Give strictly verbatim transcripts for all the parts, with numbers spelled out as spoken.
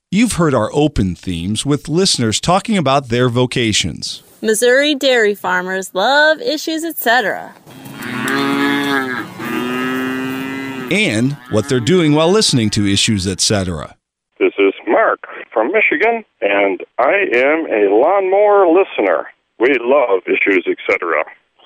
You've heard our open themes with listeners talking about their vocations. Missouri dairy farmers love issues, et cetera. And what they're doing while listening to Issues, et cetera. This is Mark from Michigan, and I am a lawnmower listener. We love Issues, et cetera.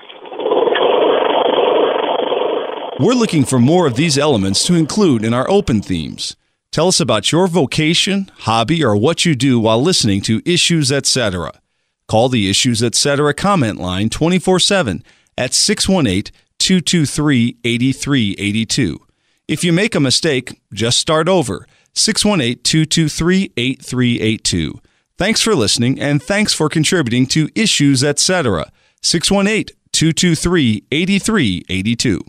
We're looking for more of these elements to include in our open themes. Tell us about your vocation, hobby, or what you do while listening to Issues, et cetera. Call the Issues, et cetera comment line twenty-four seven at six one eight, two two three, eight three eight two. If you make a mistake, just start over. six one eight, two two three, eight three eight two. Thanks for listening, and thanks for contributing to Issues, et cetera. six one eight, two two three, eight three eight two.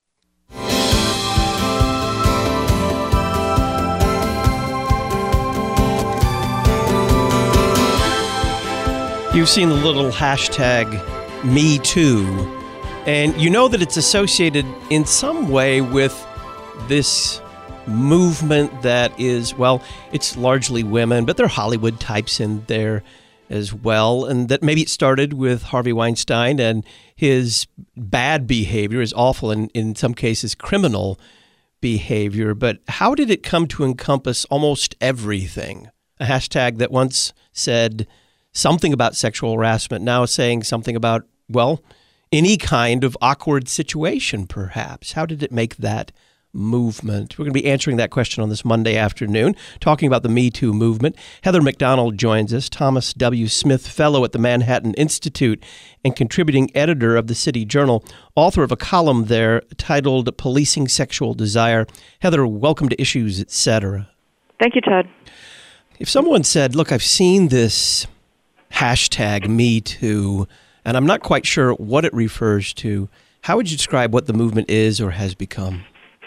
You've seen the little hashtag Me Too, and you know that it's associated in some way with this movement that is, well, it's largely women, but there are Hollywood types in there as well, and that maybe it started with Harvey Weinstein and his bad behavior, his awful and in some cases criminal behavior, but how did it come to encompass almost everything? A hashtag that once said something about sexual harassment, now saying something about, well, any kind of awkward situation, perhaps. How did it make that movement? We're going to be answering that question on this Monday afternoon, talking about the Me Too movement. Heather McDonald joins us, Thomas W. Smith Fellow at the Manhattan Institute and contributing editor of the City Journal, author of a column there titled Policing Sexual Desire. Heather, welcome to Issues, et cetera. Thank you, Todd. If someone said, look, I've seen this hashtag Me Too, and I'm not quite sure what it refers to, how would you describe what the movement is or has become?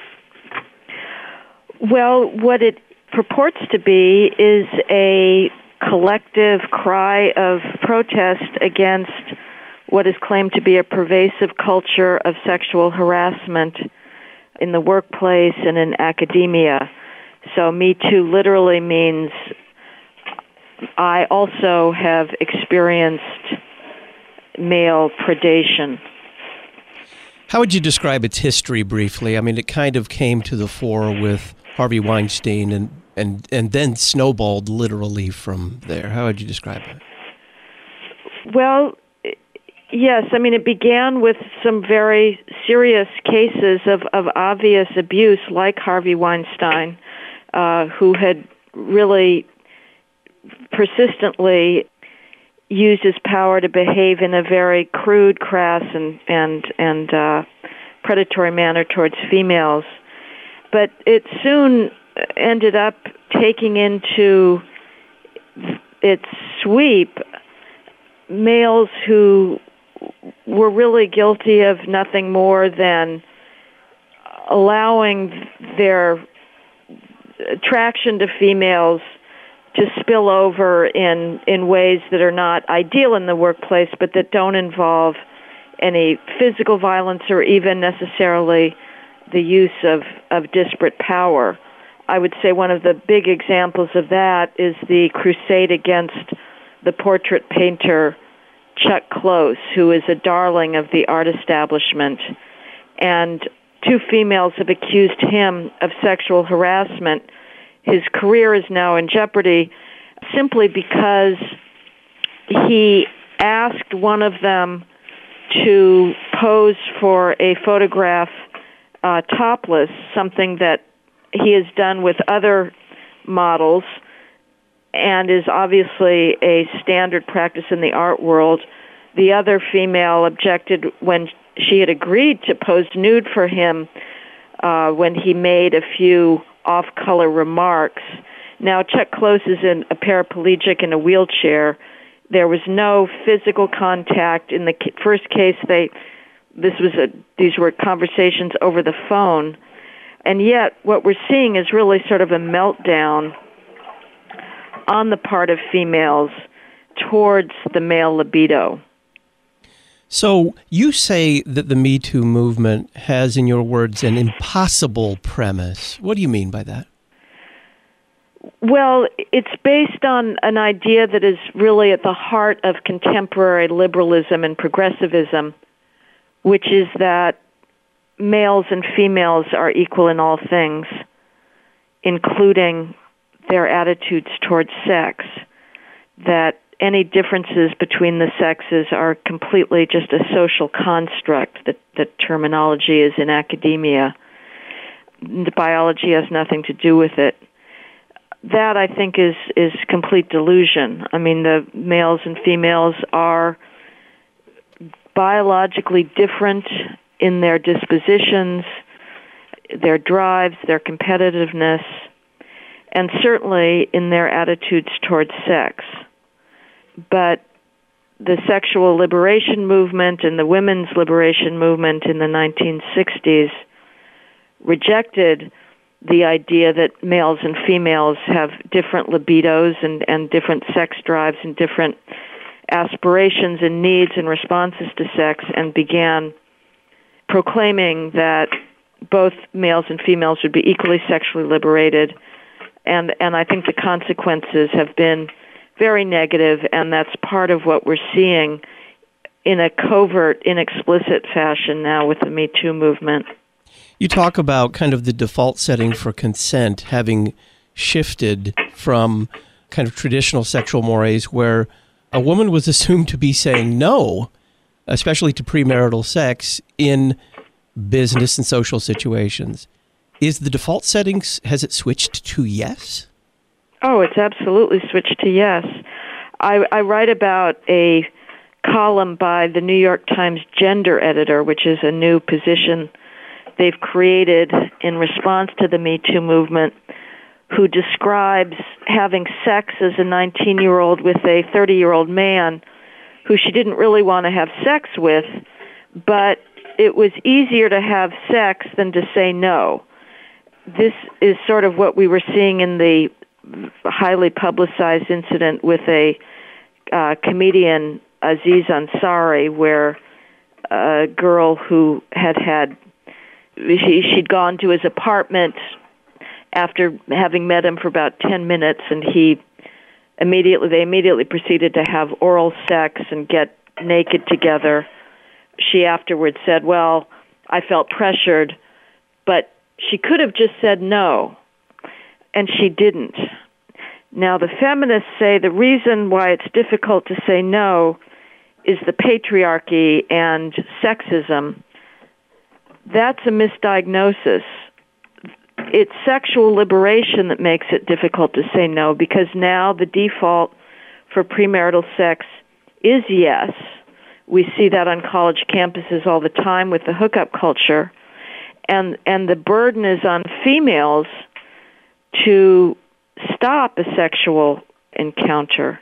Well, what it purports to be is a collective cry of protest against what is claimed to be a pervasive culture of sexual harassment in the workplace and in academia. So Me Too literally means I also have experienced male predation. How would you describe its history briefly? I mean, it kind of came to the fore with Harvey Weinstein and, and, and then snowballed literally from there. How would you describe it? Well, yes. I mean, it began with some very serious cases of, of obvious abuse, like Harvey Weinstein, uh, who had really persistently used his power to behave in a very crude, crass, and and and uh, predatory manner towards females. But it soon ended up taking into its sweep males who were really guilty of nothing more than allowing their attraction to females to spill over in, in ways that are not ideal in the workplace, but that don't involve any physical violence or even necessarily the use of, of disparate power. I would say one of the big examples of that is the crusade against the portrait painter Chuck Close, who is a darling of the art establishment. And two females have accused him of sexual harassment. His career is now in jeopardy simply because he asked one of them to pose for a photograph uh, topless, something that he has done with other models and is obviously a standard practice in the art world. The other female objected when she had agreed to pose nude for him uh, when he made a few off-color remarks. Now, Chuck Close is in a paraplegic in a wheelchair. There was no physical contact. In the first case, they this was a these were conversations over the phone, and yet what we're seeing is really sort of a meltdown on the part of females towards the male libido. So you say that the Me Too movement has, in your words, an impossible premise. What do you mean by that? Well, it's based on an idea that is really at the heart of contemporary liberalism and progressivism, which is that males and females are equal in all things, including their attitudes towards sex, that any differences between the sexes are completely just a social construct, that the terminology is in academia. The biology has nothing to do with it. That, I think, is, is complete delusion. I mean, the males and females are biologically different in their dispositions, their drives, their competitiveness, and certainly in their attitudes towards sex. But the sexual liberation movement and the women's liberation movement in the nineteen sixties rejected the idea that males and females have different libidos and, and different sex drives and different aspirations and needs and responses to sex, and began proclaiming that both males and females would be equally sexually liberated. And, and I think the consequences have been very negative, and that's part of what we're seeing in a covert, inexplicit fashion now with the Me Too movement. You talk about kind of the default setting for consent having shifted from kind of traditional sexual mores where a woman was assumed to be saying no, especially to premarital sex in business and social situations. Is the default settings, has it switched to yes? Oh, it's absolutely switched to yes. I, I write about a column by the New York Times gender editor, which is a new position they've created in response to the Me Too movement, who describes having sex as a nineteen-year-old with a thirty-year-old man who she didn't really want to have sex with, but it was easier to have sex than to say no. This is sort of what we were seeing in the highly publicized incident with a uh, comedian, Aziz Ansari, where a girl who had had She, she'd gone to his apartment after having met him for about ten minutes, and he immediately, they immediately proceeded to have oral sex and get naked together. She afterwards said, well, I felt pressured, but she could have just said no, and she didn't. Now, the feminists say the reason why it's difficult to say no is the patriarchy and sexism. That's a misdiagnosis. It's sexual liberation that makes it difficult to say no, because now the default for premarital sex is yes. We see that on college campuses all the time with the hookup culture. And and the burden is on females to stop a sexual encounter.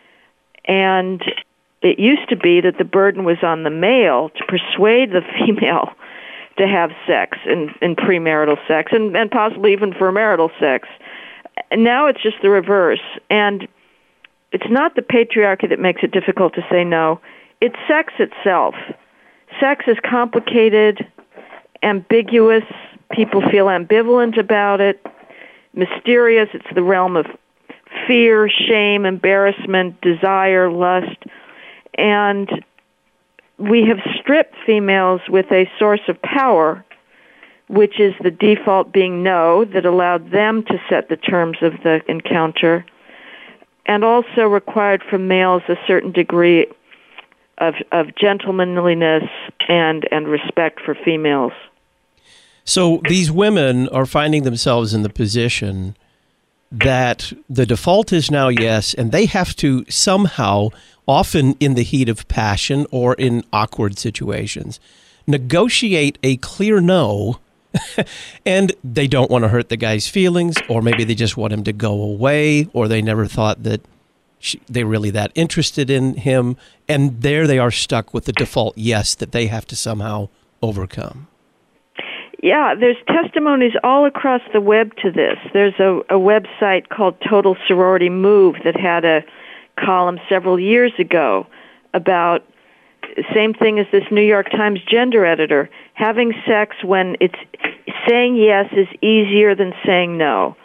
And it used to be that the burden was on the male to persuade the female to have sex and, and premarital sex, and, and possibly even for marital sex. And now it's just the reverse. And it's not the patriarchy that makes it difficult to say no. It's sex itself. Sex is complicated, ambiguous. People feel ambivalent about it, mysterious. It's the realm of fear, shame, embarrassment, desire, lust. And we have stripped females with a source of power, which is the default being no, that allowed them to set the terms of the encounter, and also required from males a certain degree of, of gentlemanliness and, and respect for females. So these women are finding themselves in the position that the default is now yes, and they have to somehow, often in the heat of passion or in awkward situations, negotiate a clear no, and they don't want to hurt the guy's feelings, or maybe they just want him to go away, or they never thought that she, they're really that interested in him, and there they are stuck with the default yes that they have to somehow overcome. Yeah, there's testimonies all across the web to this. There's a, a website called Total Sorority Move that had a column several years ago about the same thing as this New York Times gender editor, having sex when it's saying yes is easier than saying no.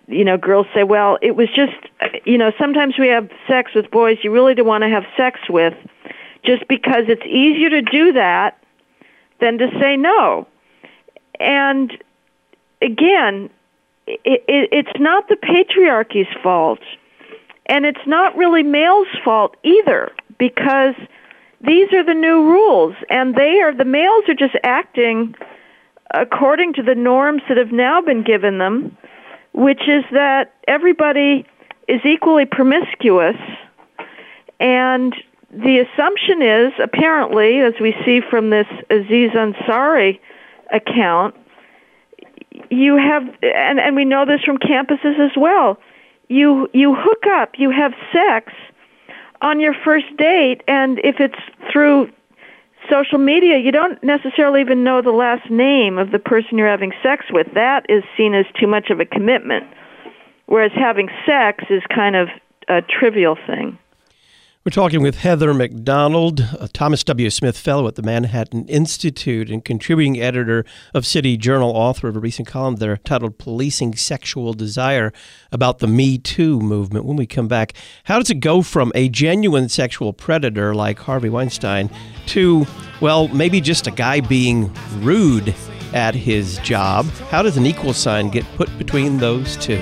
you know, girls say, well, it was just, you know, sometimes we have sex with boys you really don't want to have sex with just because it's easier to do that than to say no. And again, it, it, it's not the patriarchy's fault, and it's not really males' fault either, because these are the new rules, and they are the males are just acting according to the norms that have now been given them, which is that everybody is equally promiscuous, and the assumption is, apparently, as we see from this Aziz Ansari account, you have, and, and we know this from campuses as well, you you hook up, you have sex on your first date, and if it's through social media, you don't necessarily even know the last name of the person you're having sex with. That is seen as too much of a commitment, whereas having sex is kind of a trivial thing. We're talking with Heather Mac Donald, a Thomas W. Smith Fellow at the Manhattan Institute and contributing editor of City Journal, author of a recent column there titled Policing Sexual Desire, about the Me Too movement. When we come back, how does it go from a genuine sexual predator like Harvey Weinstein to, well, maybe just a guy being rude at his job? How does an equal sign get put between those two?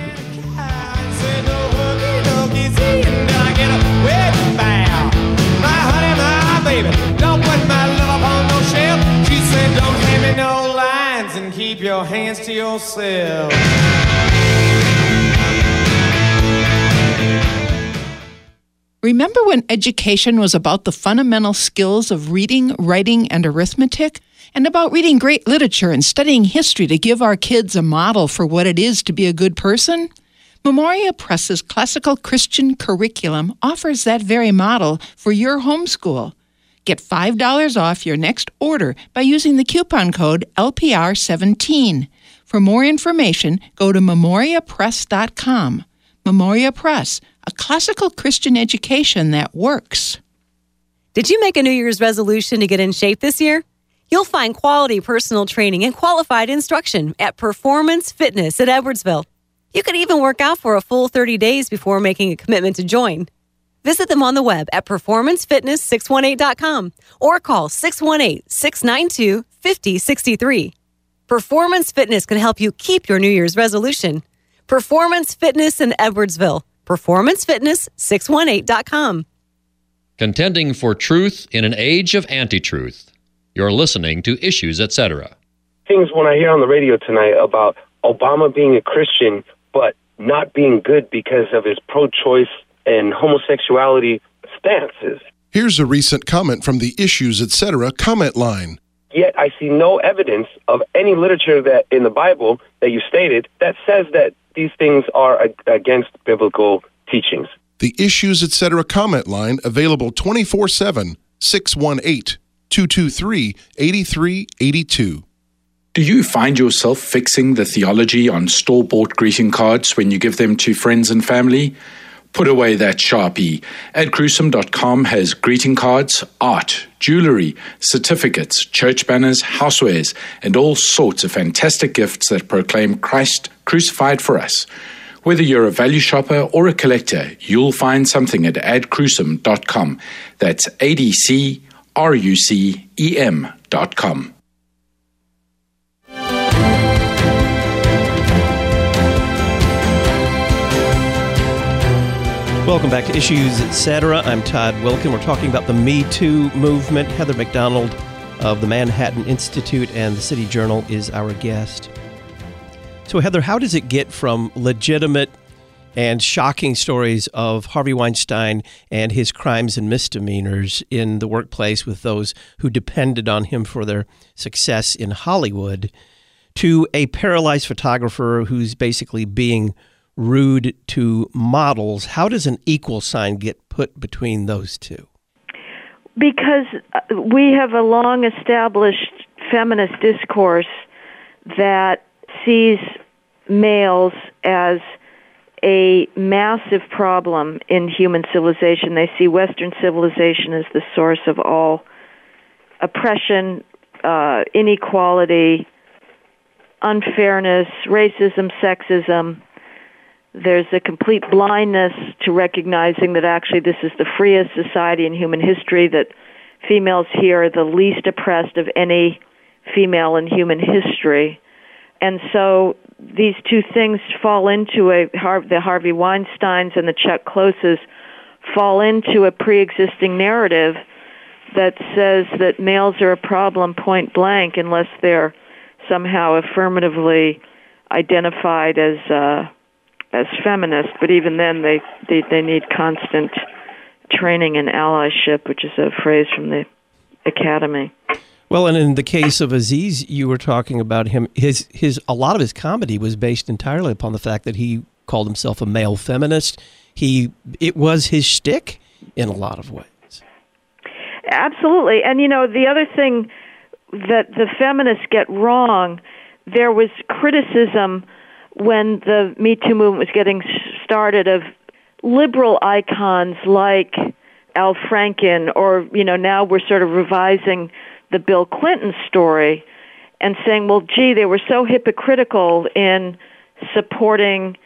Don't put my love on no shelf. She said, don't hand me no lines and keep your hands to yourself. Remember when education was about the fundamental skills of reading, writing, and arithmetic? And about reading great literature and studying history to give our kids a model for what it is to be a good person? Memoria Press's classical Christian curriculum offers that very model for your homeschool. Get five dollars off your next order by using the coupon code L P R seventeen. For more information, go to memoria press dot com. Memoria Press, a classical Christian education that works. Did you make a New Year's resolution to get in shape this year? You'll find quality personal training and qualified instruction at Performance Fitness at Edwardsville. You could even work out for a full thirty days before making a commitment to join. Visit them on the web at performance fitness six one eight dot com or call six one eight, six nine two, five zero six three. Performance Fitness can help you keep your New Year's resolution. Performance Fitness in Edwardsville. performance fitness six one eight dot com. Contending for truth in an age of anti-truth. You're listening to Issues, et cetera. Things when I hear on the radio tonight about Obama being a Christian, but not being good because of his pro-choice and homosexuality stances. Here's a recent comment from the Issues, et cetera comment line. Yet I see no evidence of any literature that in the Bible that you stated that says that these things are ag- against biblical teachings. The Issues, et cetera comment line, available twenty-four seven, six one eight, two two three, eight three eight two. Do you find yourself fixing the theology on store-bought greeting cards when you give them to friends and family? Put away that Sharpie. ed crewsome dot com has greeting cards, art, jewelry, certificates, church banners, housewares, and all sorts of fantastic gifts that proclaim Christ crucified for us. Whether you're a value shopper or a collector, you'll find something at ed crewsome dot com. That's A D C R U C E M dot com. Welcome back to Issues, et cetera. I'm Todd Wilkin. We're talking about the Me Too movement. Heather Mac Donald of the Manhattan Institute and the City Journal is our guest. So, Heather, how does it get from legitimate and shocking stories of Harvey Weinstein and his crimes and misdemeanors in the workplace with those who depended on him for their success in Hollywood to a paralyzed photographer who's basically being rude to models? How does an equal sign get put between those two? Because we have a long-established feminist discourse that sees males as a massive problem in human civilization. They see Western civilization as the source of all oppression, uh, inequality, unfairness, racism, sexism. There's a complete blindness to recognizing that actually this is the freest society in human history, that females here are the least oppressed of any female in human history. And so these two things fall into a, the Harvey Weinsteins and the Chuck Closes fall into a pre-existing narrative that says that males are a problem point blank unless they're somehow affirmatively identified as uh, as feminist. But even then, they, they, they need constant training in allyship, which is a phrase from the Academy. Well, and in the case of Aziz, you were talking about him. His his a lot of his comedy was based entirely upon the fact that he called himself a male feminist. He it was his shtick in a lot of ways. Absolutely, and you know the other thing that the feminists get wrong, there was criticism when the Me Too movement was getting started of liberal icons like Al Franken, or you know now we're sort of revising the Bill Clinton story and saying, well, gee, they were so hypocritical in supporting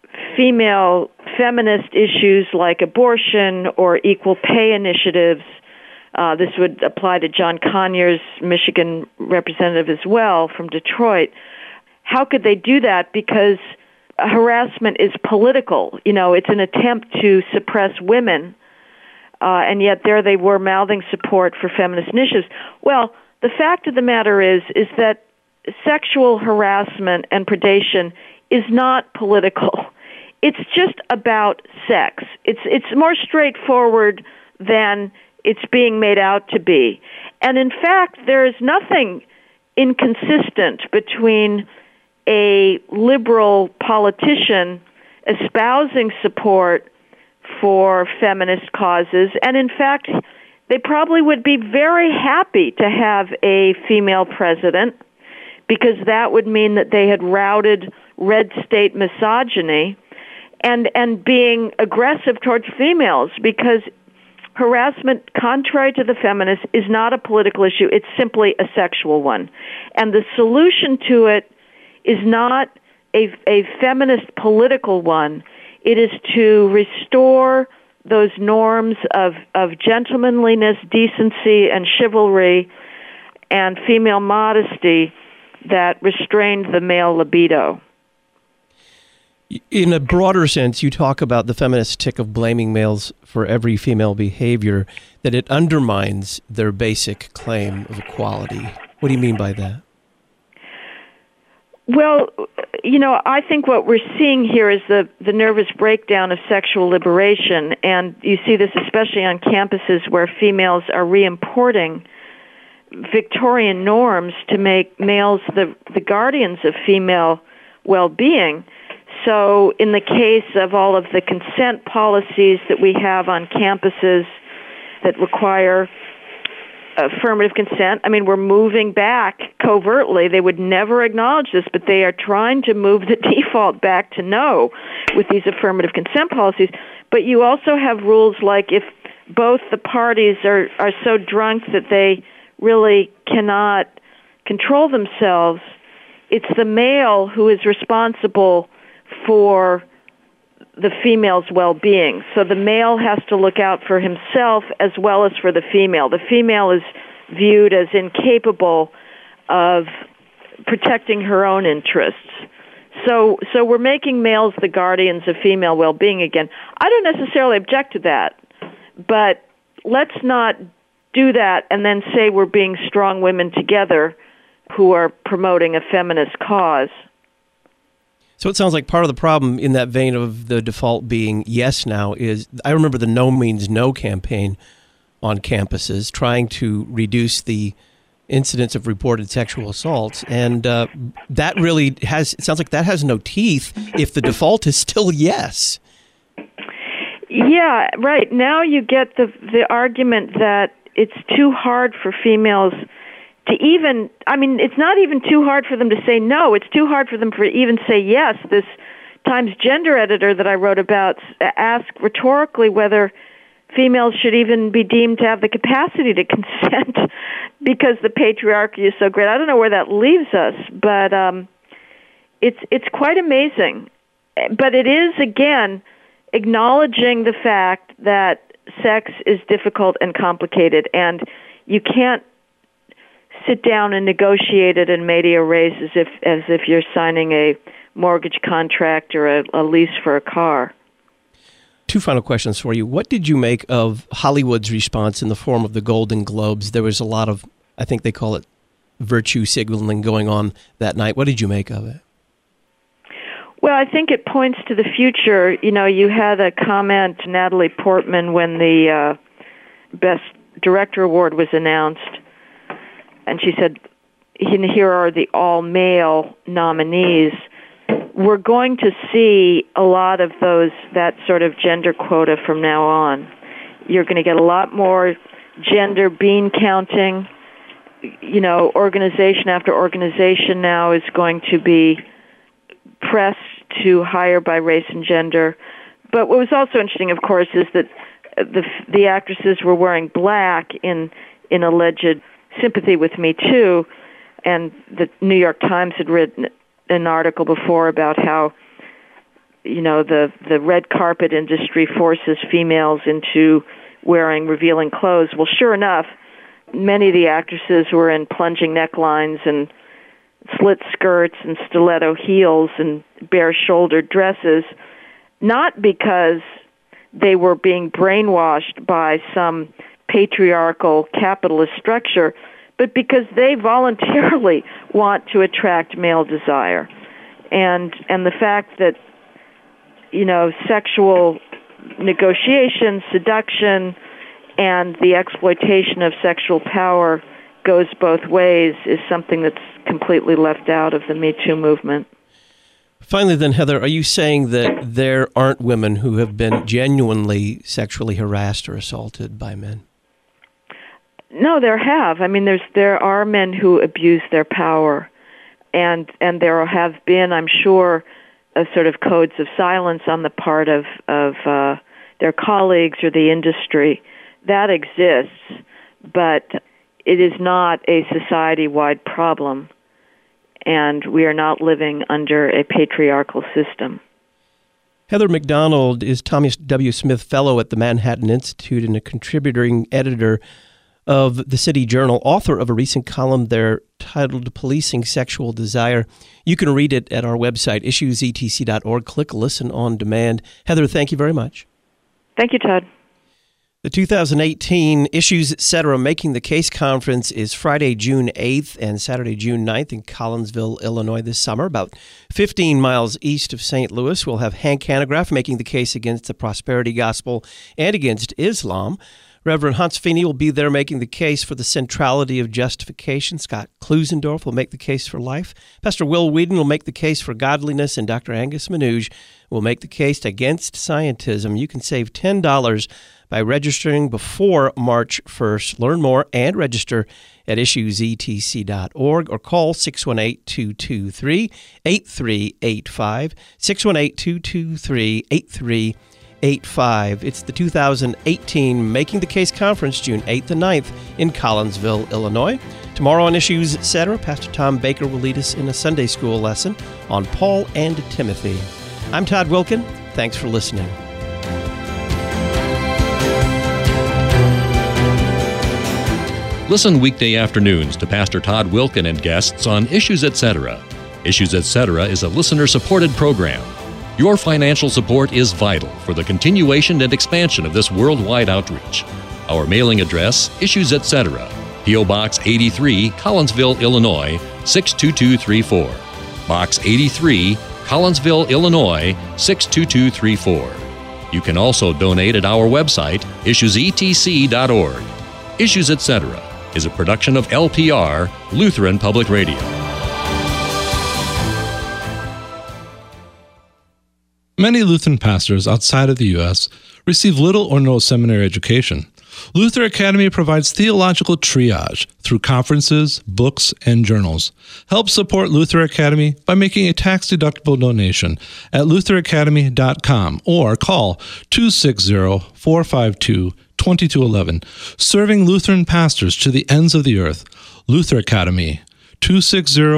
female feminist issues like abortion or equal pay initiatives. Uh, this would apply to John Conyers, Michigan representative as well from Detroit. How could they do that? Because harassment is political. You know, it's an attempt to suppress women. Uh, and yet there they were mouthing support for feminist initiatives. Well, the fact of the matter is, is that sexual harassment and predation is not political. It's just about sex. It's it's more straightforward than it's being made out to be. And in fact, there is nothing inconsistent between a liberal politician espousing support for feminist causes, and in fact, they probably would be very happy to have a female president, because that would mean that they had routed red state misogyny and and being aggressive towards females, because harassment, contrary to the feminists, is not a political issue. It's simply a sexual one. And the solution to it is not a, a feminist political one. It is to restore those norms of, of gentlemanliness, decency, and chivalry and female modesty that restrained the male libido. In a broader sense, you talk about the feminist tick of blaming males for every female behavior, that it undermines their basic claim of equality. What do you mean by that? Well, you know, I think what we're seeing here is the, the nervous breakdown of sexual liberation, and you see this especially on campuses where females are reimporting Victorian norms to make males the, the guardians of female well-being. So in the case of all of the consent policies that we have on campuses that require affirmative consent, I mean, we're moving back covertly. They would never acknowledge this, but they are trying to move the default back to no with these affirmative consent policies. But you also have rules like if both the parties are, are so drunk that they really cannot control themselves, it's the male who is responsible for the female's well-being. So the male has to look out for himself as well as for the female. The female is viewed as incapable of protecting her own interests. So so we're making males the guardians of female well-being again. I don't necessarily object to that, but let's not do that and then say we're being strong women together who are promoting a feminist cause. So it sounds like part of the problem in that vein of the default being yes now is, I remember the No Means No campaign on campuses trying to reduce the incidence of reported sexual assaults. And uh, that really has, it sounds like that has no teeth if the default is still yes. Yeah, right. Now you get the the argument that it's too hard for females to even, I mean, it's not even too hard for them to say no. It's too hard for them to even say yes. This Times gender editor that I wrote about asked rhetorically whether females should even be deemed to have the capacity to consent because the patriarchy is so great. I don't know where that leaves us, but um, it's it's quite amazing but it is, again, acknowledging the fact that sex is difficult and complicated, and you can't sit down and negotiate it in medias res as if as if you're signing a mortgage contract or a, a lease for a car. Two final questions for you. What did you make of Hollywood's response in the form of the Golden Globes? There was a lot of, I think they call it virtue signaling going on that night. What did you make of it? Well, I think it points to the future. You know, you had a comment, Natalie Portman, when the uh, Best Director Award was announced, and she said, here are the all-male nominees. We're going to see a lot of those, that sort of gender quota from now on. You're going to get a lot more gender bean counting. You know, organization after organization now is going to be pressed to hire by race and gender. But what was also interesting, of course, is that the the actresses were wearing black in in alleged sympathy with Me Too, and the New York Times had written an article before about how, you know, the the red carpet industry forces females into wearing revealing clothes. Well, sure enough, many of the actresses were in plunging necklines and slit skirts and stiletto heels and bare-shouldered dresses, not because they were being brainwashed by some patriarchal capitalist structure, but because they voluntarily want to attract male desire. And and the fact that, you know, sexual negotiation, seduction, and the exploitation of sexual power goes both ways is something that's completely left out of the Me Too movement. Finally, then, Heather, are you saying that there aren't women who have been genuinely sexually harassed or assaulted by men? No, there have. I mean, there's there are men who abuse their power, and and there have been, I'm sure, a sort of codes of silence on the part of of uh, their colleagues or the industry. That exists, but it is not a society-wide problem, and we are not living under a patriarchal system. Heather Mac Donald is Thomas W. Smith Fellow at the Manhattan Institute and a contributing editor of the City Journal, author of a recent column there titled Policing Sexual Desire. You can read it at our website, issues e t c dot org. Click Listen on Demand. Heather, thank you very much. Thank you, Todd. The two thousand eighteen Issues Etc. Making the Case Conference is Friday, June eighth and Saturday, June ninth in Collinsville, Illinois this summer, about fifteen miles east of Saint Louis. We'll have Hank Hanegraaff making the case against the prosperity gospel and against Islam. Reverend Hans Feeney will be there making the case for the centrality of justification. Scott Klusendorf will make the case for life. Pastor Will Whedon will make the case for godliness, and Doctor Angus Manouge will make the case against scientism. You can save ten dollars by registering before March first. Learn more and register at issues e t c dot org or call six one eight, two two three, eight three eight five, six one eight, two two three, eight three eight five. It's the two thousand eighteen Making the Case Conference, June eighth and ninth in Collinsville, Illinois. Tomorrow on Issues Etc., Pastor Tom Baker will lead us in a Sunday school lesson on Paul and Timothy. I'm Todd Wilken. Thanks for listening. Listen weekday afternoons to Pastor Todd Wilken and guests on Issues Etc. Issues Etc. is a listener-supported program. Your financial support is vital for the continuation and expansion of this worldwide outreach. Our mailing address, Issues Etc., P O. Box eighty-three, Collinsville, Illinois, six two two three four. Box eighty-three, Collinsville, Illinois, six two two three four. You can also donate at our website, issues e t c dot org. Issues Etc. is a production of L P R, Lutheran Public Radio. Many Lutheran pastors outside of the U S receive little or no seminary education. Luther Academy provides theological triage through conferences, books, and journals. Help support Luther Academy by making a tax-deductible donation at luther academy dot com or call two six zero, four five two, two two one one. Serving Lutheran pastors to the ends of the earth. Luther Academy, two six zero, four five two, two two one one.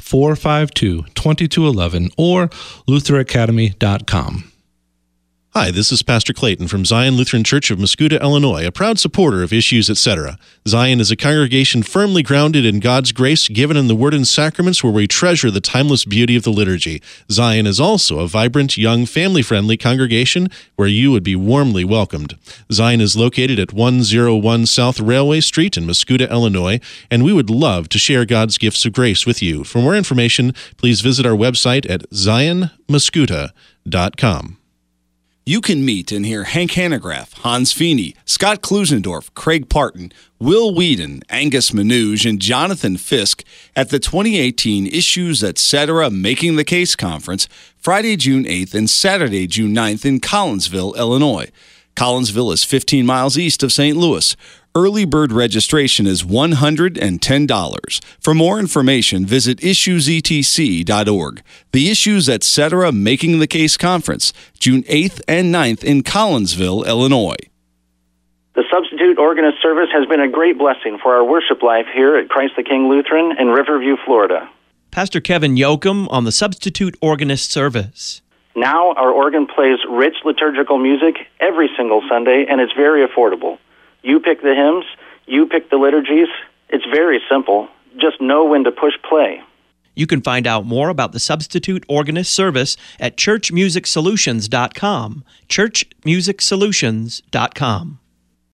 four five two, two two one one or luther academy dot com. Hi, this is Pastor Clayton from Zion Lutheran Church of Muscuda, Illinois, a proud supporter of Issues, et cetera. Zion is a congregation firmly grounded in God's grace given in the Word and Sacraments, where we treasure the timeless beauty of the liturgy. Zion is also a vibrant, young, family-friendly congregation where you would be warmly welcomed. Zion is located at one oh one South Railway Street in Muscuda, Illinois, and we would love to share God's gifts of grace with you. For more information, please visit our website at zion muscuda dot com. You can meet and hear Hank Hanegraaff, Hans Feeney, Scott Klusendorf, Craig Parton, Will Whedon, Angus Manouge, and Jonathan Fisk at the twenty eighteen Issues, et cetera. Making the Case Conference, Friday, June eighth and Saturday, June ninth in Collinsville, Illinois. Collinsville is fifteen miles east of Saint Louis. Early bird registration is one hundred ten dollars. For more information, visit issues e t c dot org. The Issues, et cetera. Making the Case Conference, June eighth and ninth in Collinsville, Illinois. The Substitute Organist Service has been a great blessing for our worship life here at Christ the King Lutheran in Riverview, Florida. Pastor Kevin Yoakum on the Substitute Organist Service. Now our organ plays rich liturgical music every single Sunday, and it's very affordable. You pick the hymns, you pick the liturgies. It's very simple. Just know when to push play. You can find out more about the Substitute Organist Service at church music solutions dot com. church music solutions dot com.